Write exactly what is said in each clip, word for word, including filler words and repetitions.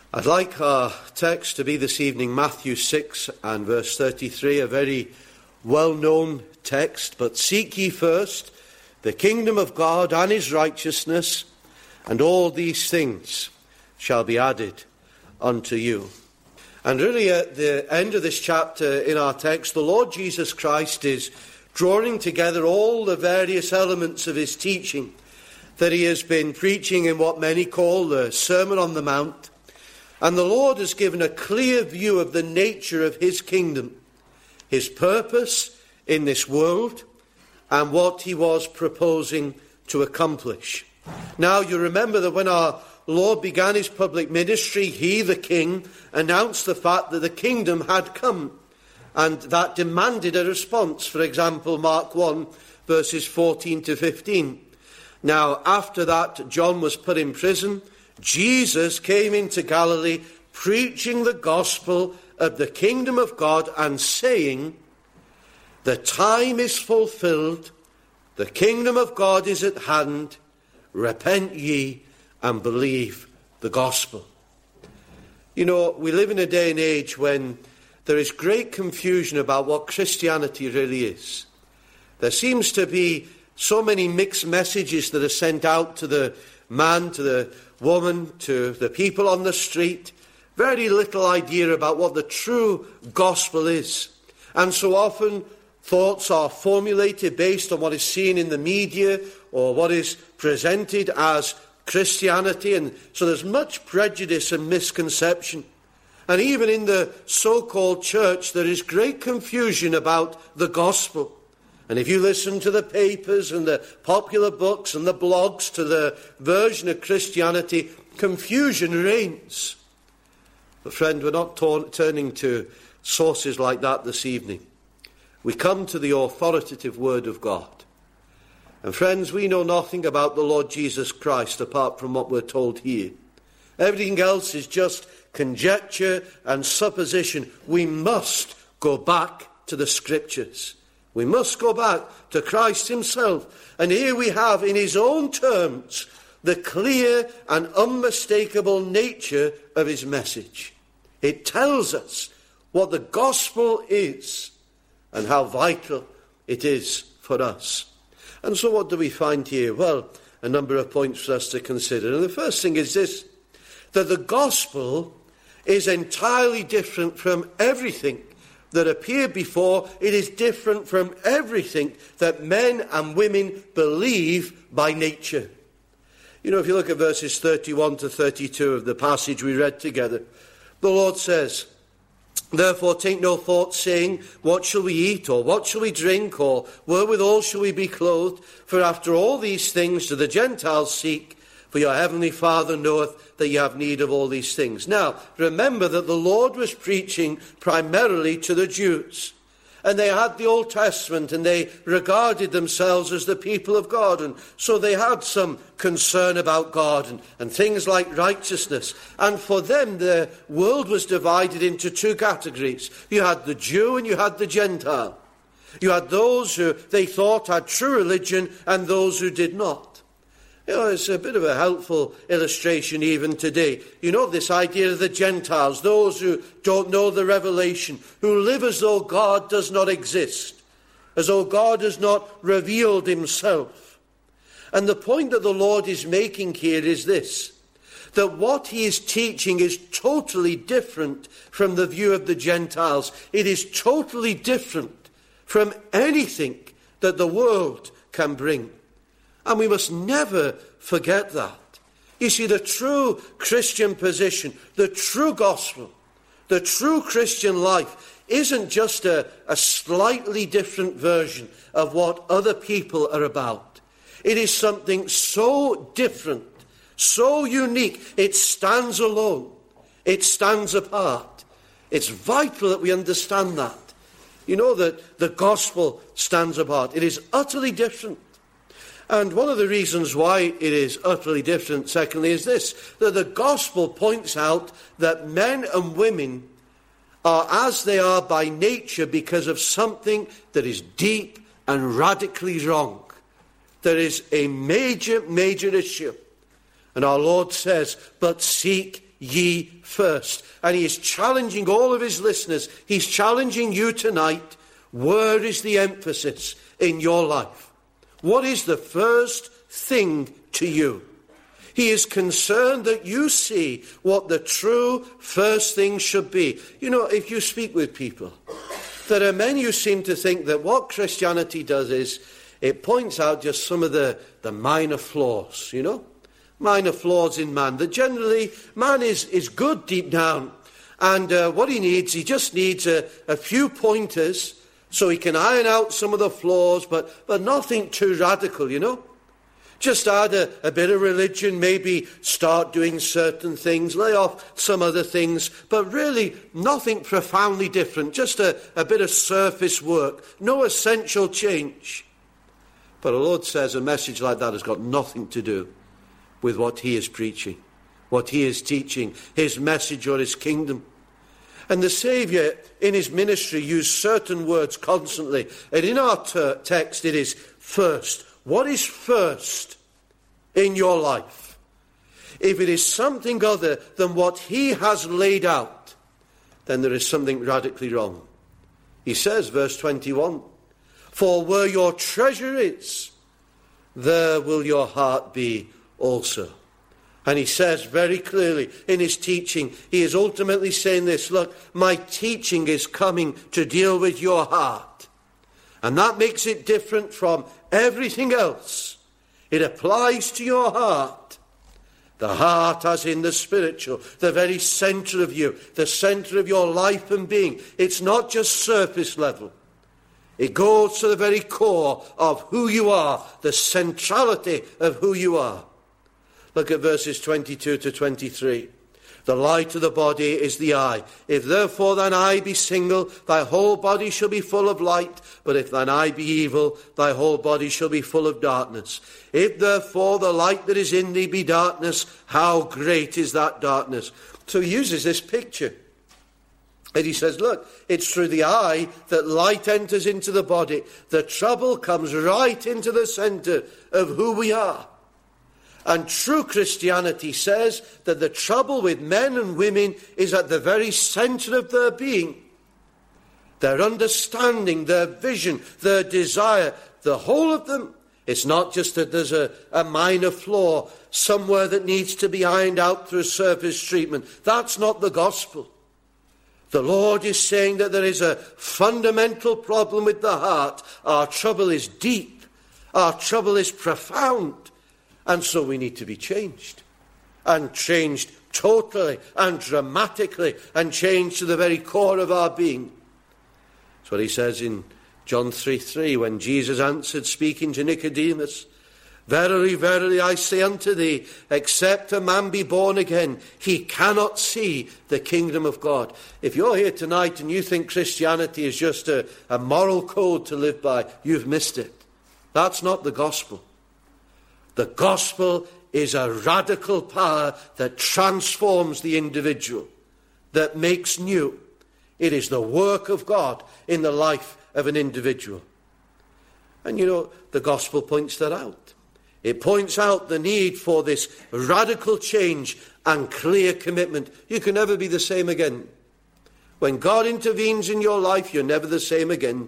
I'd like our text to be this evening Matthew six and verse thirty-three, a very well-known text. But seek ye first the kingdom of God and his righteousness, and all these things shall be added unto you. And really at the end of this chapter in our text, the Lord Jesus Christ is drawing together all the various elements of his teaching that he has been preaching in what many call the Sermon on the Mount. And the Lord has given a clear view of the nature of his kingdom, his purpose in this world, and what he was proposing to accomplish. Now, you remember that when our Lord began his public ministry, he, the king, announced the fact that the kingdom had come, and that demanded a response. For example, Mark one, verses fourteen to fifteen. Now, after that, John was put in prison. Jesus came into Galilee, preaching the gospel of the kingdom of God and saying, the time is fulfilled, the kingdom of God is at hand, repent ye and believe the gospel. You know, we live in a day and age when there is great confusion about what Christianity really is. There seems to be so many mixed messages that are sent out to the man, to the woman, to the people on the street. Very little idea about what the true gospel is. And so often thoughts are formulated based on what is seen in the media or what is presented as Christianity. And so there's much prejudice and misconception. And even in the so-called church, there is great confusion about the gospel. And if you listen to the papers and the popular books and the blogs to the version of Christianity, confusion reigns. But friend, we're not t- turning to sources like that this evening. We come to the authoritative word of God. And friends, we know nothing about the Lord Jesus Christ apart from what we're told here. Everything else is just conjecture and supposition. We must go back to the Scriptures. We must go back to Christ himself. And here we have, in his own terms, the clear and unmistakable nature of his message. It tells us what the gospel is and how vital it is for us. And so what do we find here? Well, a number of points for us to consider. And the first thing is this, that the gospel is entirely different from everything that appeared before. It is different from everything that men and women believe by nature. You know, if you look at verses thirty-one to thirty-two of the passage we read together, the Lord says, therefore take no thought, saying, what shall we eat, or what shall we drink, or wherewithal shall we be clothed? For after all these things do the Gentiles seek, for your heavenly Father knoweth that you have need of all these things. Now, remember that the Lord was preaching primarily to the Jews. And they had the Old Testament, and they regarded themselves as the people of God. And so they had some concern about God and, and things like righteousness. And for them, the world was divided into two categories. You had the Jew and you had the Gentile. You had those who they thought had true religion and those who did not. You know, it's a bit of a helpful illustration even today. You know, this idea of the Gentiles, those who don't know the revelation, who live as though God does not exist, as though God has not revealed himself. And the point that the Lord is making here is this, that what he is teaching is totally different from the view of the Gentiles. It is totally different from anything that the world can bring. And we must never forget that. You see, the true Christian position, the true gospel, the true Christian life isn't just a, a slightly different version of what other people are about. It is something so different, so unique. It stands alone. It stands apart. It's vital that we understand that. You know that the gospel stands apart. It is utterly different. And one of the reasons why it is utterly different, secondly, is this, that the gospel points out that men and women are as they are by nature because of something that is deep and radically wrong. There is a major, major issue. And our Lord says, but seek ye first. And he is challenging all of his listeners. He's challenging you tonight. Where is the emphasis in your life? What is the first thing to you? He is concerned that you see what the true first thing should be. You know, if you speak with people, there are many who seem to think that what Christianity does is it points out just some of the, the minor flaws, you know, minor flaws in man. That generally man is, is good deep down. And uh, what he needs, he just needs a, a few pointers so he can iron out some of the flaws, but, but nothing too radical, you know. Just add a, a bit of religion, maybe start doing certain things, lay off some other things, but really nothing profoundly different, just a, a bit of surface work, no essential change. But the Lord says a message like that has got nothing to do with what he is preaching, what he is teaching, his message or his kingdom. And the Saviour in his ministry used certain words constantly. And in our ter- text it is first. What is first in your life? If it is something other than what he has laid out, then there is something radically wrong. He says, verse twenty-one, for where your treasure is, there will your heart be also. And he says very clearly in his teaching, he is ultimately saying this, look, my teaching is coming to deal with your heart. And that makes it different from everything else. It applies to your heart. The heart as in the spiritual, the very centre of you, the centre of your life and being. It's not just surface level. It goes to the very core of who you are, the centrality of who you are. Look at verses twenty-two to twenty-three. The light of the body is the eye. If therefore thine eye be single, thy whole body shall be full of light. But if thine eye be evil, thy whole body shall be full of darkness. If therefore the light that is in thee be darkness, how great is that darkness? So he uses this picture. And he says, look, it's through the eye that light enters into the body. The trouble comes right into the centre of who we are. And true Christianity says that the trouble with men and women is at the very centre of their being. Their understanding, their vision, their desire, the whole of them. It's not just that there's a, a minor flaw somewhere that needs to be ironed out through surface treatment. That's not the gospel. The Lord is saying that there is a fundamental problem with the heart. Our trouble is deep. Our trouble is profound. And so we need to be changed, and changed totally and dramatically, and changed to the very core of our being. That's what he says in John three three, when Jesus answered, speaking to Nicodemus, verily, verily, I say unto thee, except a man be born again, he cannot see the kingdom of God. If you're here tonight and you think Christianity is just a, a moral code to live by, you've missed it. That's not the gospel. The gospel is a radical power that transforms the individual, that makes new. It is the work of God in the life of an individual. And you know, the gospel points that out. It points out the need for this radical change and clear commitment. You can never be the same again. When God intervenes in your life, you're never the same again.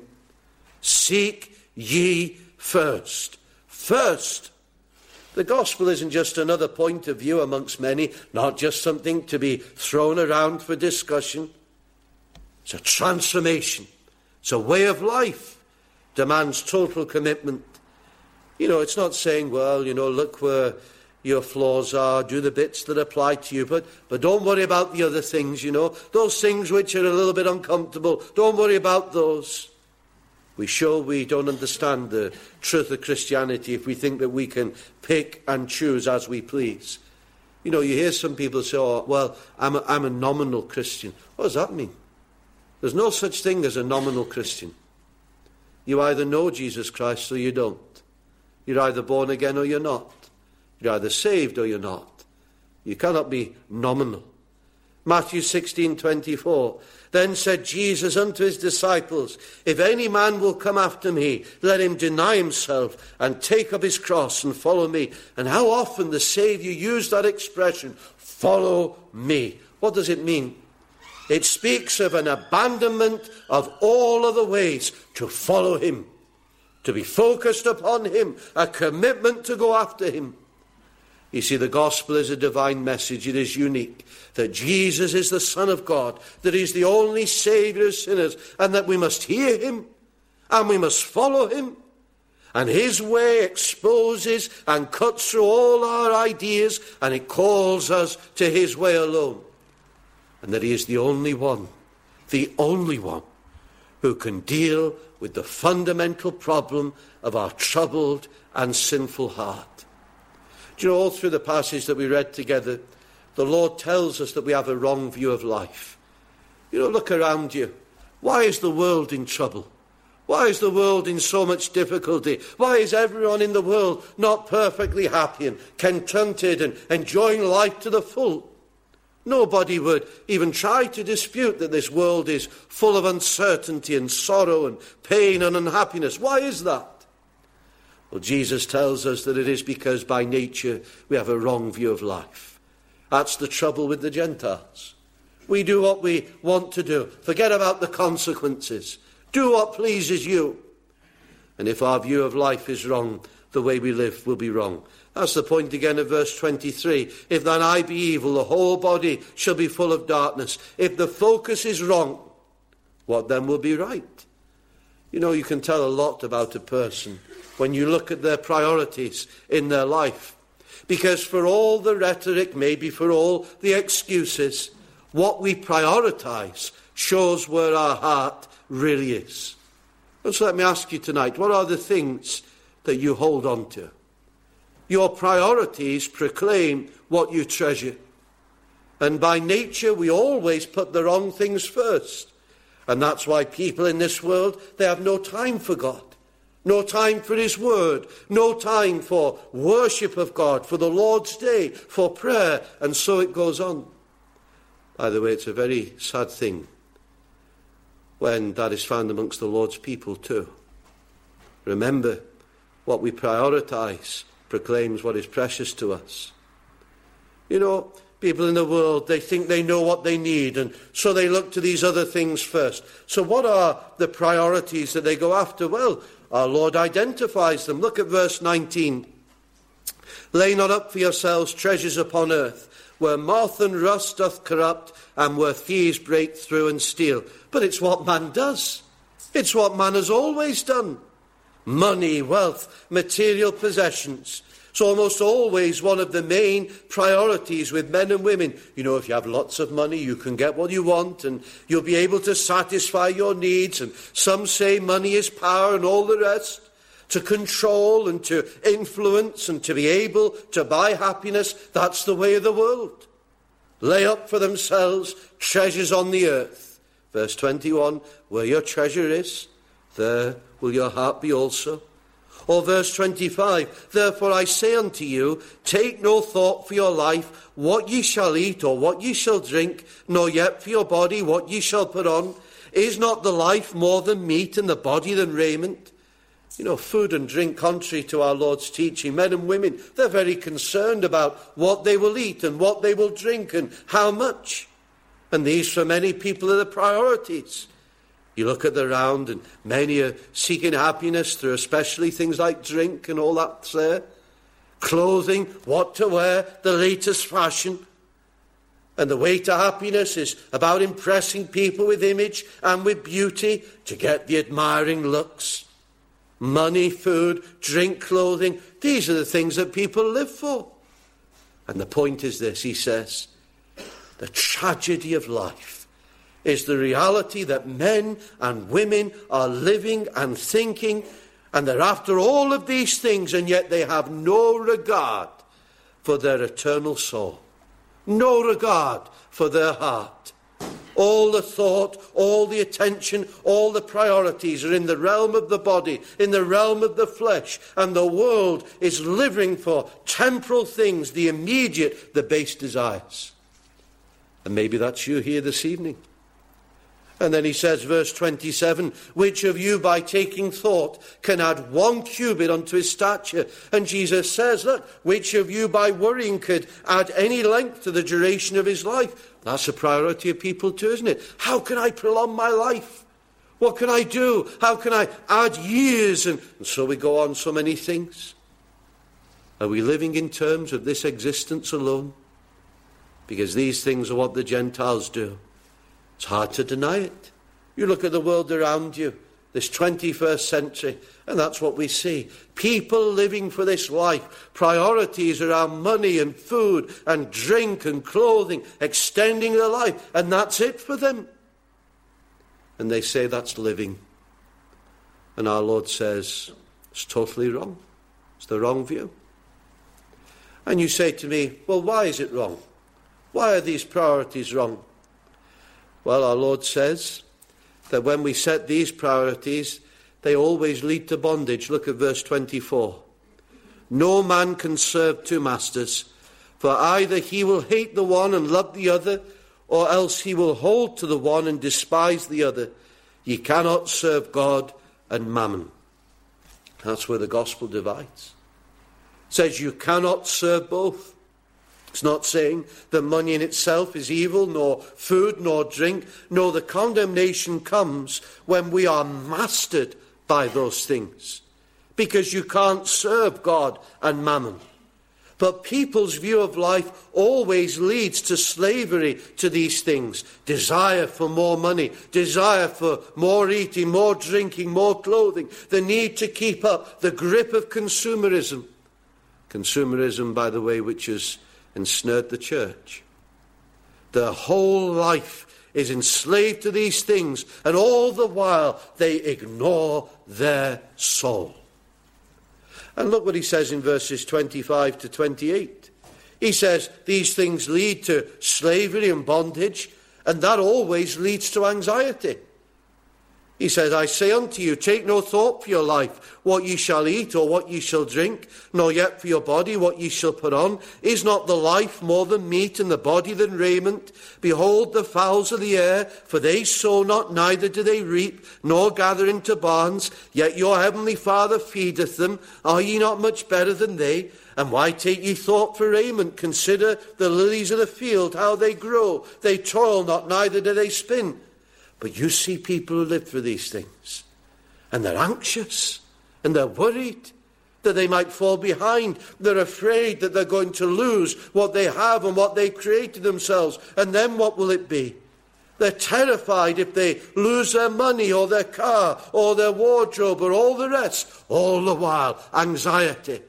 Seek ye first. First. The gospel isn't just another point of view amongst many, not just something to be thrown around for discussion. It's a transformation. It's a way of life. Demands total commitment. You know, it's not saying, well, you know, look where your flaws are, do the bits that apply to you, but, but don't worry about the other things, you know. Those things which are a little bit uncomfortable, don't worry about those. We show we don't understand the truth of Christianity if we think that we can pick and choose as we please. You know, you hear some people say, oh, well, I'm a, I'm a nominal Christian. What does that mean? There's no such thing as a nominal Christian. You either know Jesus Christ or you don't. You're either born again or you're not. You're either saved or you're not. You cannot be nominal. Matthew sixteen twenty-four. Then said Jesus unto his disciples, if any man will come after me, let him deny himself and take up his cross and follow me. And how often the Saviour used that expression, follow me. What does it mean? It speaks of an abandonment of all other ways to follow him, to be focused upon him, a commitment to go after him. You see, the gospel is a divine message. It is unique. That Jesus is the Son of God, that he's the only Saviour of sinners, and that we must hear him, and we must follow him. And his way exposes and cuts through all our ideas, and it calls us to his way alone. And that he is the only one, the only one, who can deal with the fundamental problem of our troubled and sinful heart. Do you know, all through the passage that we read together, the Lord tells us that we have a wrong view of life. You know, look around you. Why is the world in trouble? Why is the world in so much difficulty? Why is everyone in the world not perfectly happy and contented and enjoying life to the full? Nobody would even try to dispute that this world is full of uncertainty and sorrow and pain and unhappiness. Why is that? Well, Jesus tells us that it is because by nature we have a wrong view of life. That's the trouble with the Gentiles. We do what we want to do. Forget about the consequences. Do what pleases you. And if our view of life is wrong, the way we live will be wrong. That's the point again of verse twenty-three. If thine eye be evil, the whole body shall be full of darkness. If the focus is wrong, what then will be right? You know, you can tell a lot about a person when you look at their priorities in their life. Because for all the rhetoric, maybe for all the excuses, what we prioritize shows where our heart really is. And so let me ask you tonight, what are the things that you hold on to? Your priorities proclaim what you treasure. And by nature, we always put the wrong things first. And that's why people in this world, they have no time for God. No time for his word. No time for worship of God, for the Lord's day, for prayer. And so it goes on. By the way, it's a very sad thing when that is found amongst the Lord's people too. Remember, what we prioritize proclaims what is precious to us. You know, people in the world, they think they know what they need, and so they look to these other things first. So what are the priorities that they go after? Well, our Lord identifies them. Look at verse nineteen. Lay not up for yourselves treasures upon earth, where moth and rust doth corrupt, and where thieves break through and steal. But it's what man does. It's what man has always done. Money, wealth, material possessions. It's almost always one of the main priorities with men and women. You know, if you have lots of money, you can get what you want and you'll be able to satisfy your needs. And some say money is power and all the rest. To control and to influence and to be able to buy happiness. That's the way of the world. Lay up for themselves treasures on the earth. Verse twenty-one, where your treasure is, there will your heart be also. Or verse twenty-five, therefore I say unto you, take no thought for your life, what ye shall eat or what ye shall drink, nor yet for your body what ye shall put on. Is not the life more than meat and the body than raiment? You know, food and drink, contrary to our Lord's teaching, men and women, they're very concerned about what they will eat and what they will drink and how much. And these for many people are the priorities. You look at the round and many are seeking happiness through especially things like drink and all that's there. Clothing, what to wear, the latest fashion. And the way to happiness is about impressing people with image and with beauty to get the admiring looks. Money, food, drink, clothing, these are the things that people live for. And the point is this, he says, the tragedy of life is the reality that men and women are living and thinking, and they're after all of these things, and yet they have no regard for their eternal soul. No regard for their heart. All the thought, all the attention, all the priorities are in the realm of the body, in the realm of the flesh, and the world is living for temporal things, the immediate, the base desires. And maybe that's you here this evening. And then he says, verse twenty-seven, which of you by taking thought can add one cubit unto his stature? And Jesus says, look, which of you by worrying could add any length to the duration of his life? That's a priority of people too, isn't it? How can I prolong my life? What can I do? How can I add years? And, and so we go on so many things. Are we living in terms of this existence alone? Because these things are what the Gentiles do. It's hard to deny it. You look at the world around you, this twenty-first century, and that's what we see. People living for this life, priorities around money and food and drink and clothing, extending their life, and that's it for them. And they say that's living. And our Lord says, it's totally wrong. It's the wrong view. And you say to me, well, why is it wrong? Why are these priorities wrong? Well, our Lord says that when we set these priorities, they always lead to bondage. Look at verse twenty-four. No man can serve two masters, for either he will hate the one and love the other, or else he will hold to the one and despise the other. Ye cannot serve God and mammon. That's where the gospel divides. It says you cannot serve both. It's not saying that money in itself is evil, nor food, nor drink. No, the condemnation comes when we are mastered by those things. Because you can't serve God and mammon. But people's view of life always leads to slavery to these things. Desire for more money, desire for more eating, more drinking, more clothing. The need to keep up the grip of consumerism. Consumerism, by the way, which is ensnared the church. Their whole life is enslaved to these things, and all the while they ignore their soul. And look what he says in verses twenty-five to twenty-eight. He says these things lead to slavery and bondage, and that always leads to anxiety. He says, I say unto you, take no thought for your life, what ye shall eat or what ye shall drink, nor yet for your body what ye shall put on. Is not the life more than meat, and the body than raiment? Behold the fowls of the air, for they sow not, neither do they reap, nor gather into barns, yet your heavenly Father feedeth them. Are ye not much better than they? And why take ye thought for raiment? Consider the lilies of the field, how they grow. They toil not, neither do they spin. But you see people who live for these things, and they're anxious, and they're worried that they might fall behind. They're afraid that they're going to lose what they have and what they created themselves. And then what will it be? They're terrified if they lose their money or their car or their wardrobe or all the rest. All the while, anxiety.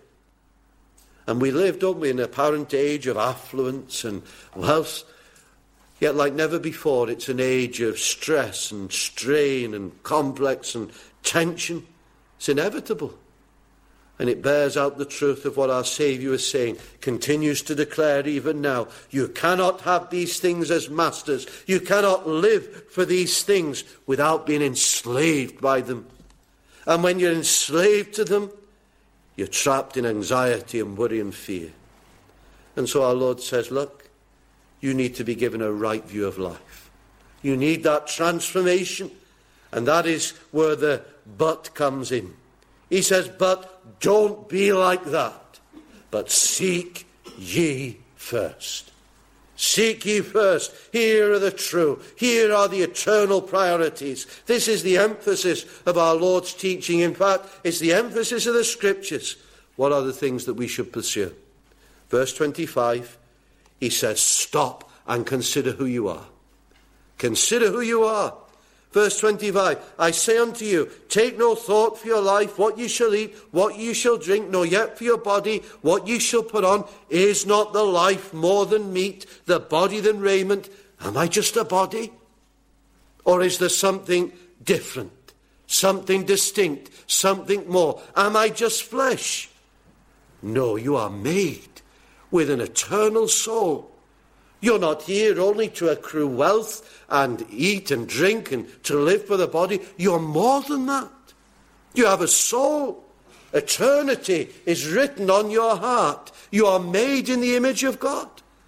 And we live, don't we, in an apparent age of affluence and wealth. Yet like never before, it's an age of stress and strain and complex and tension. It's inevitable. And it bears out the truth of what our Saviour is saying, continues to declare even now. You cannot have these things as masters. You cannot live for these things without being enslaved by them. And when you're enslaved to them, you're trapped in anxiety and worry and fear. And so our Lord says, look, you need to be given a right view of life. You need that transformation. And that is where the but comes in. He says, but don't be like that. But seek ye first. Seek ye first. Here are the true. Here are the eternal priorities. This is the emphasis of our Lord's teaching. In fact, it's the emphasis of the Scriptures. What are the things that we should pursue? Verse twenty-five. He says, stop and consider who you are. Consider who you are. Verse twenty-five, I say unto you, take no thought for your life, what ye shall eat, what ye shall drink, nor yet for your body, what ye shall put on. Is not the life more than meat, the body than raiment? Am I just a body? Or is there something different, something distinct, something more? Am I just flesh? No, you are made with an eternal soul. You're not here only to accrue wealth and eat and drink and to live for the body. You're more than that. You have a soul. Eternity is written on your heart. You are made in the image of God.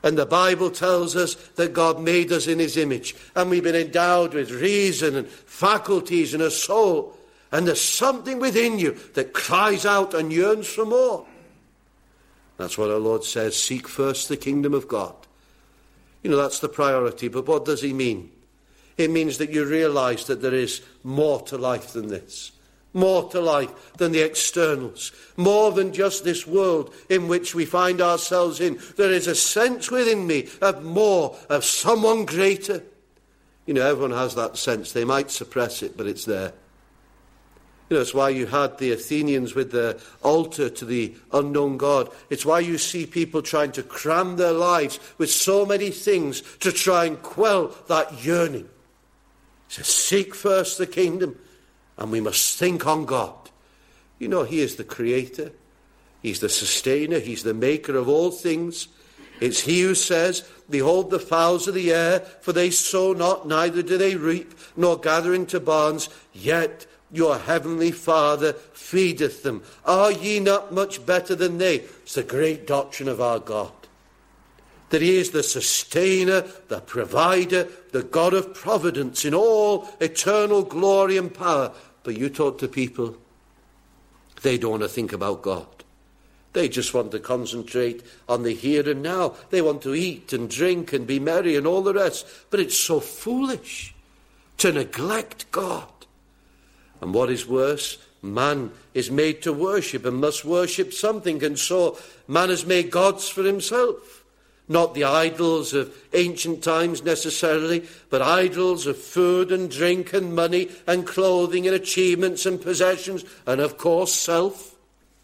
And the Bible tells us that God made us in his image. And we've been endowed with reason and faculties and a soul. And there's something within you that cries out and yearns for more. That's what our Lord says, seek first the kingdom of God. You know, that's the priority. But what does he mean? It means that you realize that there is more to life than this. More to life than the externals. More than just this world in which we find ourselves in. There is a sense within me of more, of someone greater. You know, everyone has that sense. They might suppress it, but it's there. You know, it's why you had the Athenians with the altar to the unknown God. It's why you see people trying to cram their lives with so many things to try and quell that yearning. It says, seek first the kingdom. And we must think on God. You know, he is the creator. He's the sustainer. He's the maker of all things. It's he who says, behold the fowls of the air, for they sow not, neither do they reap, nor gather into barns, yet your heavenly Father feedeth them. Are ye not much better than they? It's the great doctrine of our God. That he is the sustainer, the provider, the God of providence in all eternal glory and power. But you talk to people, they don't want to think about God. They just want to concentrate on the here and now. They want to eat and drink and be merry and all the rest. But it's so foolish to neglect God. And what is worse, man is made to worship and must worship something. And so man has made gods for himself. Not the idols of ancient times necessarily, but idols of food and drink and money and clothing and achievements and possessions and, of course, self.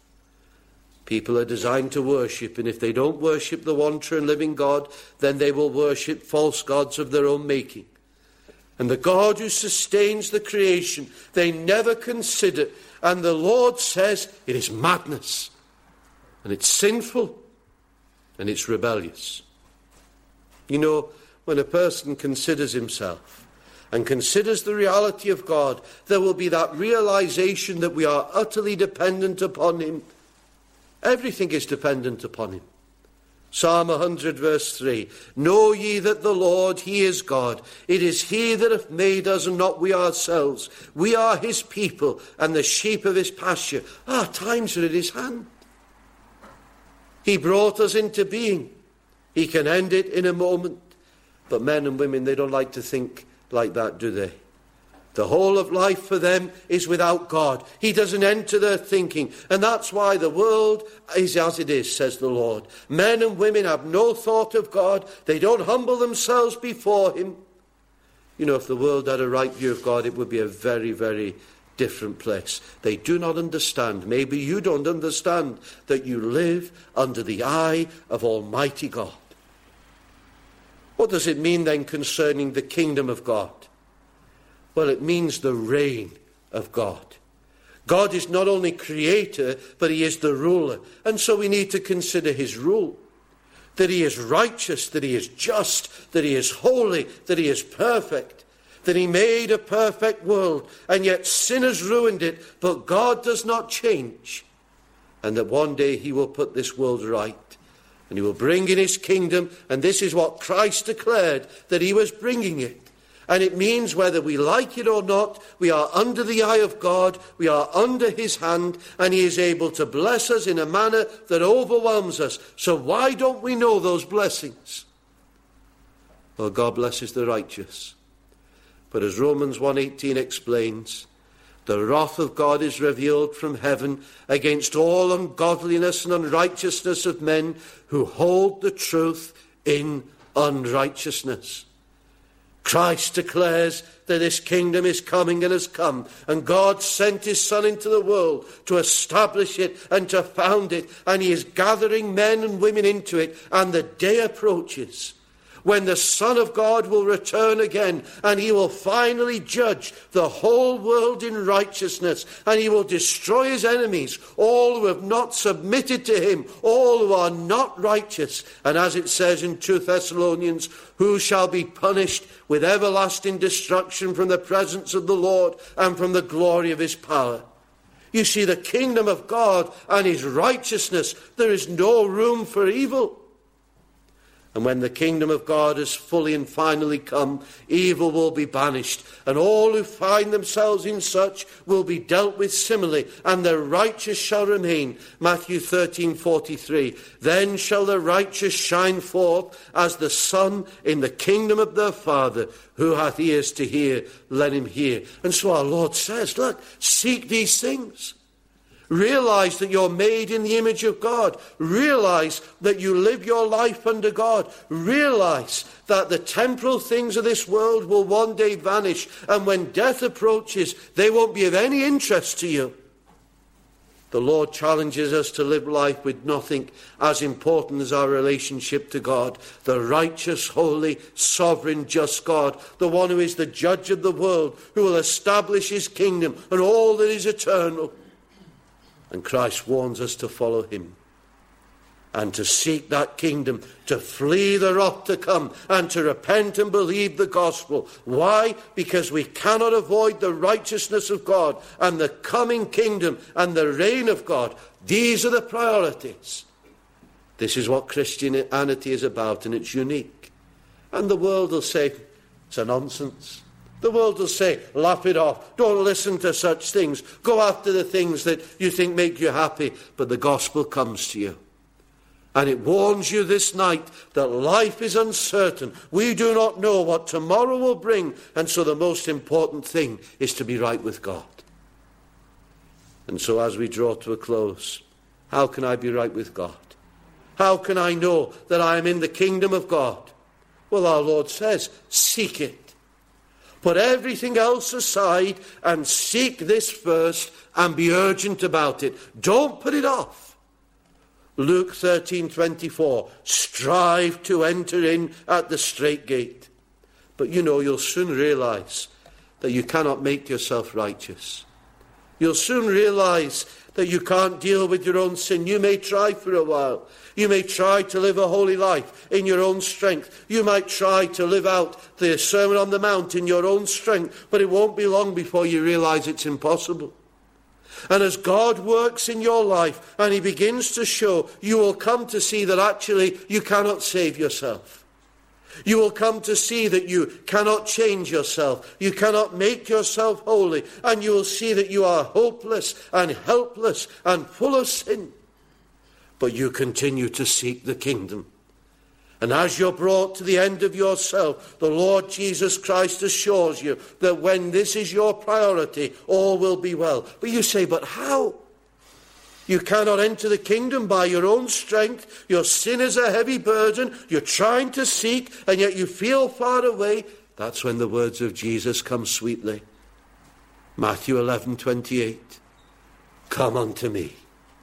People are designed to worship, and if they don't worship the one true and living God, then they will worship false gods of their own making. And the God who sustains the creation, they never consider. And the Lord says it is madness, and it's sinful, and it's rebellious. You know, when a person considers himself and considers the reality of God, there will be that realization that we are utterly dependent upon him. Everything is dependent upon him. Psalm one hundred verse three, know ye that the Lord, he is God. It is he that hath made us and not we ourselves. We are his people and the sheep of his pasture. Our times are in his hand. He brought us into being. He can end it in a moment. But men and women, they don't like to think like that, do they? The whole of life for them is without God. He doesn't enter their thinking. And that's why the world is as it is, says the Lord. Men and women have no thought of God. They don't humble themselves before him. You know, if the world had a right view of God, it would be a very, very different place. They do not understand. Maybe you don't understand that you live under the eye of Almighty God. What does it mean then concerning the kingdom of God? Well, it means the reign of God. God is not only creator, but he is the ruler. And so we need to consider his rule. That he is righteous, that he is just, that he is holy, that he is perfect. That he made a perfect world, and yet sin has ruined it, but God does not change. And that one day he will put this world right. And he will bring in his kingdom, and this is what Christ declared, that he was bringing it. And it means whether we like it or not, we are under the eye of God, we are under his hand, and he is able to bless us in a manner that overwhelms us. So why don't we know those blessings? Well, God blesses the righteous. But as Romans one eighteen explains, the wrath of God is revealed from heaven against all ungodliness and unrighteousness of men who hold the truth in unrighteousness. Christ declares that this kingdom is coming and has come, and God sent his Son into the world to establish it and to found it, and he is gathering men and women into it, and the day approaches when the Son of God will return again, and he will finally judge the whole world in righteousness, and he will destroy his enemies, all who have not submitted to him, all who are not righteous. And as it says in Second Thessalonians, who shall be punished with everlasting destruction from the presence of the Lord and from the glory of his power. You see, the kingdom of God and his righteousness, there is no room for evil. And when the kingdom of God has fully and finally come, evil will be banished, and all who find themselves in such will be dealt with similarly, and the righteous shall remain. Matthew thirteen forty-three. Then shall the righteous shine forth as the sun in the kingdom of their Father. Who hath ears to hear, let him hear. And so our Lord says, look, seek these things. Realize that you're made in the image of God. Realize that you live your life under God. Realize that the temporal things of this world will one day vanish, and when death approaches, they won't be of any interest to you. The Lord challenges us to live life with nothing as important as our relationship to God, the righteous, holy, sovereign, just God, the one who is the judge of the world, who will establish his kingdom and all that is eternal. And Christ warns us to follow him and to seek that kingdom, to flee the wrath to come, and to repent and believe the gospel. Why? Because we cannot avoid the righteousness of God and the coming kingdom and the reign of God. These are the priorities. This is what Christianity is about, and it's unique. And the world will say, it's a nonsense. The world will say, laugh it off. Don't listen to such things. Go after the things that you think make you happy. But the gospel comes to you. And it warns you this night that life is uncertain. We do not know what tomorrow will bring. And so the most important thing is to be right with God. And so as we draw to a close, how can I be right with God? How can I know that I am in the kingdom of God? Well, our Lord says, seek it. Put everything else aside and seek this first and be urgent about it. Don't put it off. Luke thirteen twenty-four. Strive to enter in at the strait gate. But you know, you'll soon realize that you cannot make yourself righteous. You'll soon realize that you can't deal with your own sin. You may try for a while. You may try to live a holy life in your own strength. You might try to live out the Sermon on the Mount in your own strength, but it won't be long before you realize it's impossible. And as God works in your life and he begins to show, you will come to see that actually you cannot save yourself. You will come to see that you cannot change yourself. You cannot make yourself holy. And you will see that you are hopeless and helpless and full of sin. But you continue to seek the kingdom. And as you're brought to the end of yourself, the Lord Jesus Christ assures you that when this is your priority, all will be well. But you say, but how? You cannot enter the kingdom by your own strength. Your sin is a heavy burden. You're trying to seek, and yet you feel far away. That's when the words of Jesus come sweetly. Matthew eleven twenty-eight. Come unto me,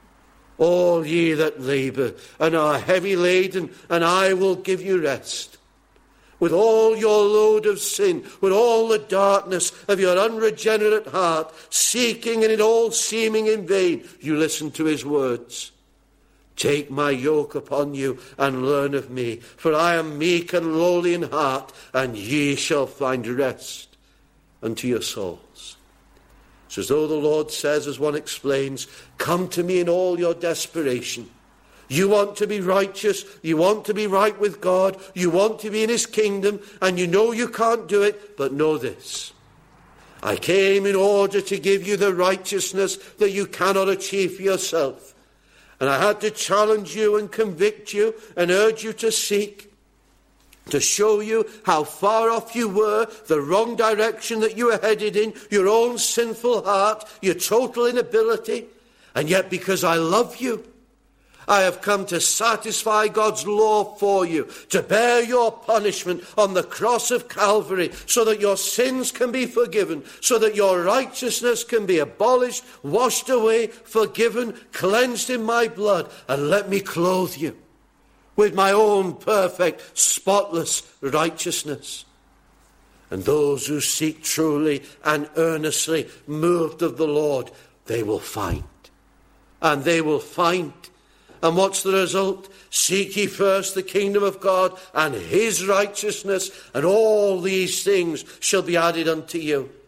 all ye that labour and are heavy laden, and I will give you rest. With all your load of sin, with all the darkness of your unregenerate heart, seeking and it all seeming in vain, you listen to his words. Take my yoke upon you and learn of me, for I am meek and lowly in heart, and ye shall find rest unto your souls. It's as though the Lord says, as one explains, come to me in all your desperation. You want to be righteous, you want to be right with God, you want to be in his kingdom, and you know you can't do it, but know this. I came in order to give you the righteousness that you cannot achieve for yourself. And I had to challenge you and convict you and urge you to seek, to show you how far off you were, the wrong direction that you were headed in, your own sinful heart, your total inability. And yet because I love you, I have come to satisfy God's law for you, to bear your punishment on the cross of Calvary, so that your sins can be forgiven, so that your righteousness can be abolished, washed away, forgiven, cleansed in my blood, and let me clothe you with my own perfect, spotless righteousness. And those who seek truly and earnestly, moved of the Lord, they will find. And they will find. And what's the result? Seek ye first the kingdom of God and his righteousness, and all these things shall be added unto you.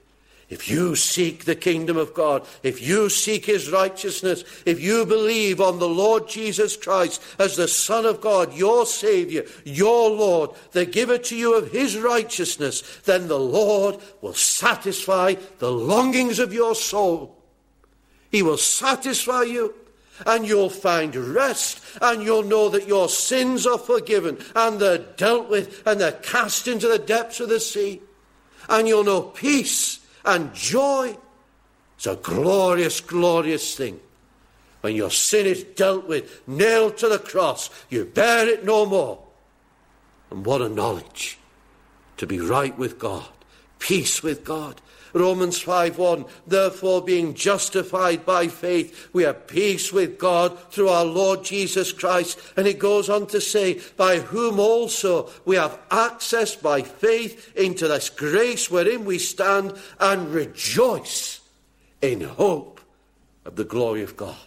If you seek the kingdom of God, if you seek his righteousness, if you believe on the Lord Jesus Christ as the Son of God, your Saviour, your Lord, the giver to you of his righteousness, then the Lord will satisfy the longings of your soul. He will satisfy you, and you'll find rest, and you'll know that your sins are forgiven, and they're dealt with, and they're cast into the depths of the sea. And you'll know peace and joy. It's a glorious, glorious thing. When your sin is dealt with, nailed to the cross, you bear it no more. And what a knowledge to be right with God, peace with God. Romans five one, therefore being justified by faith, we have peace with God through our Lord Jesus Christ. And it goes on to say, by whom also we have access by faith into this grace wherein we stand and rejoice in hope of the glory of God.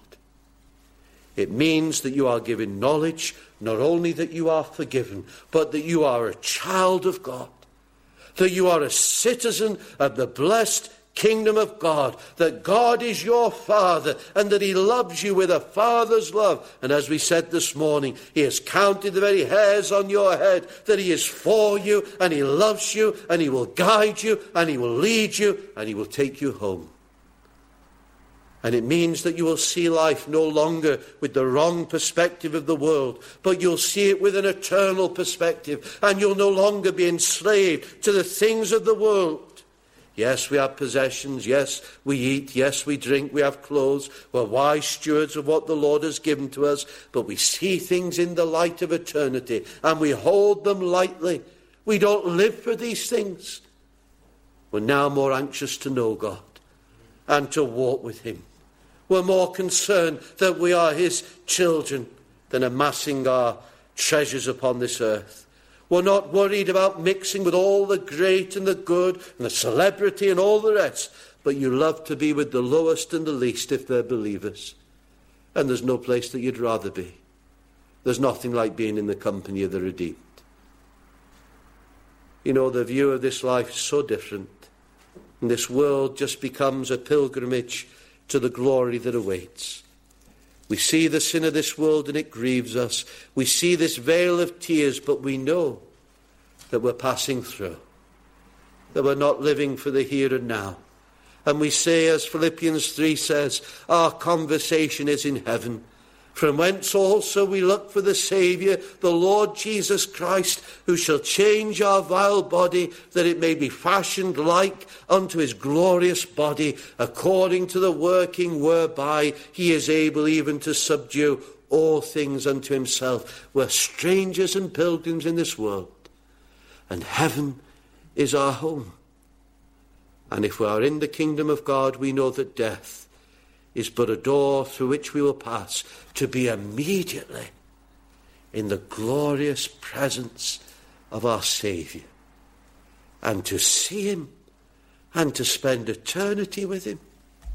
It means that you are given knowledge, not only that you are forgiven, but that you are a child of God. That you are a citizen of the blessed kingdom of God, that God is your Father, and that he loves you with a father's love. And as we said this morning, he has counted the very hairs on your head, that he is for you, and he loves you, and he will guide you, and he will lead you, and he will take you home. And it means that you will see life no longer with the wrong perspective of the world, but you'll see it with an eternal perspective, and you'll no longer be enslaved to the things of the world. Yes, we have possessions. Yes, we eat. Yes, we drink. We have clothes. We're wise stewards of what the Lord has given to us, but we see things in the light of eternity, and we hold them lightly. We don't live for these things. We're now more anxious to know God and to walk with him. We're more concerned that we are his children than amassing our treasures upon this earth. We're not worried about mixing with all the great and the good and the celebrity and all the rest, but you love to be with the lowest and the least if they're believers. And there's no place that you'd rather be. There's nothing like being in the company of the redeemed. You know, the view of this life is so different, and this world just becomes a pilgrimage to the glory that awaits. We see the sin of this world and it grieves us. We see this veil of tears, but we know that we're passing through, that we're not living for the here and now. And we say, as Philippians three says, our conversation is in heaven, from whence also we look for the Saviour, the Lord Jesus Christ, who shall change our vile body, that it may be fashioned like unto his glorious body, according to the working whereby he is able even to subdue all things unto himself. We're strangers and pilgrims in this world, and heaven is our home. And if we are in the kingdom of God, we know that death is but a door through which we will pass to be immediately in the glorious presence of our Saviour, and to see him and to spend eternity with him.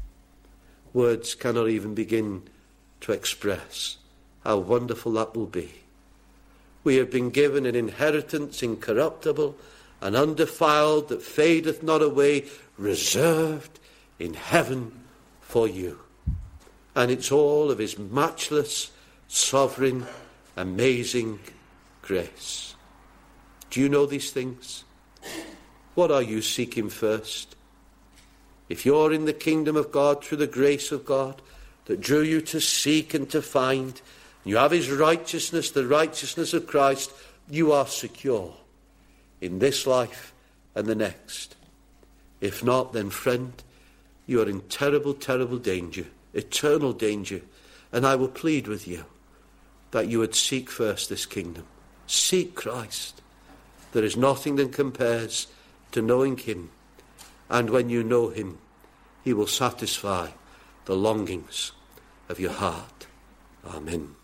Words cannot even begin to express how wonderful that will be. We have been given an inheritance incorruptible and undefiled, that fadeth not away, reserved in heaven for you. And it's all of his matchless, sovereign, amazing grace. Do you know these things? What are you seeking first? If you're in the kingdom of God through the grace of God that drew you to seek and to find, you have his righteousness, the righteousness of Christ, you are secure in this life and the next. If not, then friend, you are in terrible, terrible danger, eternal danger. And I will plead with you that you would seek first this kingdom. Seek Christ. There is nothing that compares to knowing him. And when you know him, he will satisfy the longings of your heart. Amen.